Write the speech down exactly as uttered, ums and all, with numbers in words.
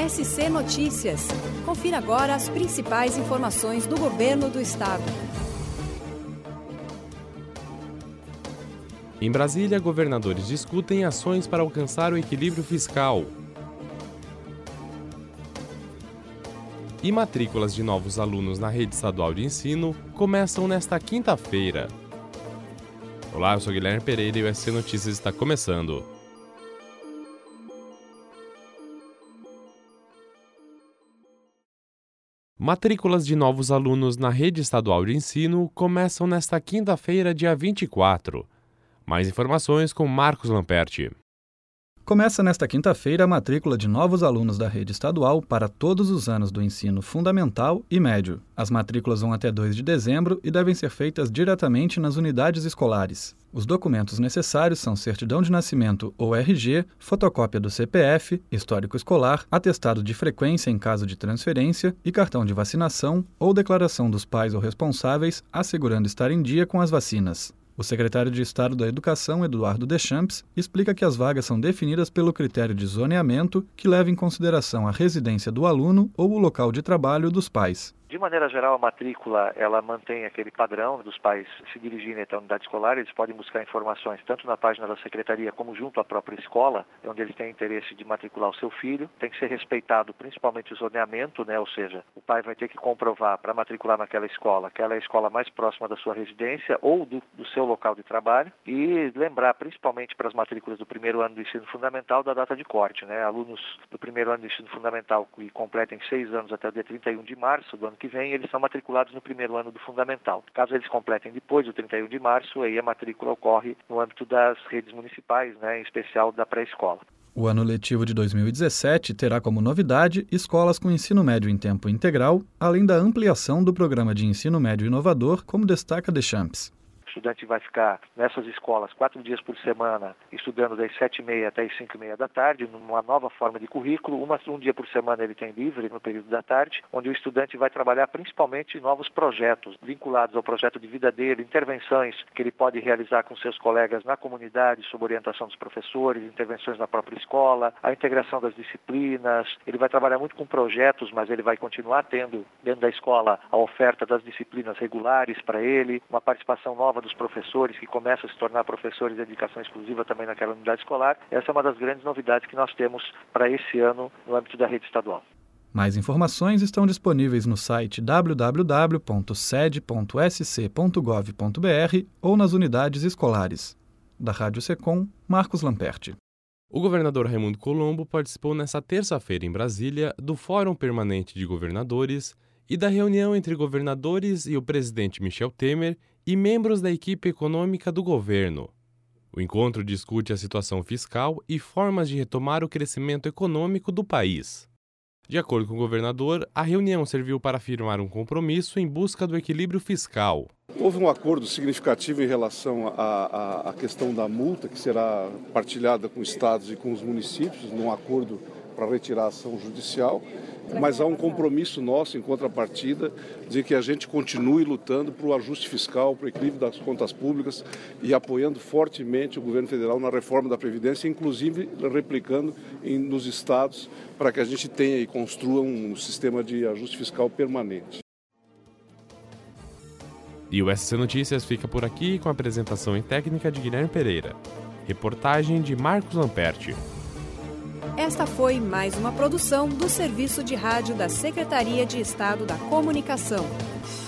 S C Notícias. Confira agora as principais informações do Governo do Estado. Em Brasília, governadores discutem ações para alcançar o equilíbrio fiscal. E matrículas de novos alunos na rede estadual de ensino começam nesta quinta-feira. Olá, eu sou Guilherme Pereira e o S C Notícias está começando. Matrículas de novos alunos na rede estadual de ensino começam nesta quinta-feira, dia vinte e quatro. Mais informações com Marcos Lamperti. Começa nesta quinta-feira a matrícula de novos alunos da rede estadual para todos os anos do ensino fundamental e médio. As matrículas vão até dois de dezembro e devem ser feitas diretamente nas unidades escolares. Os documentos necessários são certidão de nascimento ou R G, fotocópia do C P F, histórico escolar, atestado de frequência em caso de transferência e cartão de vacinação ou declaração dos pais ou responsáveis assegurando estar em dia com as vacinas. O secretário de Estado da Educação, Eduardo Deschamps, explica que as vagas são definidas pelo critério de zoneamento que leva em consideração a residência do aluno ou o local de trabalho dos pais. De maneira geral, a matrícula ela mantém aquele padrão dos pais se dirigirem até a unidade escolar. Eles podem buscar informações tanto na página da secretaria como junto à própria escola, onde eles têm interesse de matricular o seu filho. Tem que ser respeitado principalmente o zoneamento, né? Ou seja, o pai vai ter que comprovar para matricular naquela escola que ela é a escola mais próxima da sua residência ou do, do seu local de trabalho. E lembrar principalmente para as matrículas do primeiro ano do ensino fundamental da data de corte, né? Alunos do primeiro ano do ensino fundamental que completem seis anos até o dia trinta e um de março do ano que vem, eles são matriculados no primeiro ano do fundamental. Caso eles completem depois do trinta e um de março, aí a matrícula ocorre no âmbito das redes municipais, né, em especial da pré-escola. O ano letivo de dois mil e dezessete terá como novidade escolas com ensino médio em tempo integral, além da ampliação do programa de ensino médio inovador, como destaca Deschamps. O estudante vai ficar nessas escolas quatro dias por semana, estudando das sete e meia até as cinco e meia da tarde, numa nova forma de currículo. Uma, um dia por semana ele tem livre no período da tarde, onde o estudante vai trabalhar principalmente novos projetos vinculados ao projeto de vida dele, intervenções que ele pode realizar com seus colegas na comunidade, sob orientação dos professores, intervenções na própria escola, a integração das disciplinas. Ele vai trabalhar muito com projetos, mas ele vai continuar tendo dentro da escola a oferta das disciplinas regulares para ele, uma participação nova dos professores, que começam a se tornar professores de dedicação exclusiva também naquela unidade escolar. Essa é uma das grandes novidades que nós temos para esse ano no âmbito da rede estadual. Mais informações estão disponíveis no site w w w ponto sede ponto s c ponto gov ponto b r ou nas unidades escolares. Da Rádio Secom, Marcos Lamperti. O governador Raimundo Colombo participou nesta terça-feira em Brasília do Fórum Permanente de Governadores e da reunião entre governadores e o presidente Michel Temer e membros da equipe econômica do governo. O encontro discute a situação fiscal e formas de retomar o crescimento econômico do país. De acordo com o governador, a reunião serviu para afirmar um compromisso em busca do equilíbrio fiscal. Houve um acordo significativo em relação à, à, à questão da multa, que será partilhada com estados e com os municípios, num acordo para retirar a ação judicial, mas há um compromisso nosso, em contrapartida, de que a gente continue lutando para o ajuste fiscal, para o equilíbrio das contas públicas e apoiando fortemente o governo federal na reforma da Previdência, inclusive replicando em, nos estados, para que a gente tenha e construa um sistema de ajuste fiscal permanente. E o S C Notícias fica por aqui com a apresentação em técnica de Guilherme Pereira. Reportagem de Marcos Lamperti. Esta foi mais uma produção do Serviço de Rádio da Secretaria de Estado da Comunicação.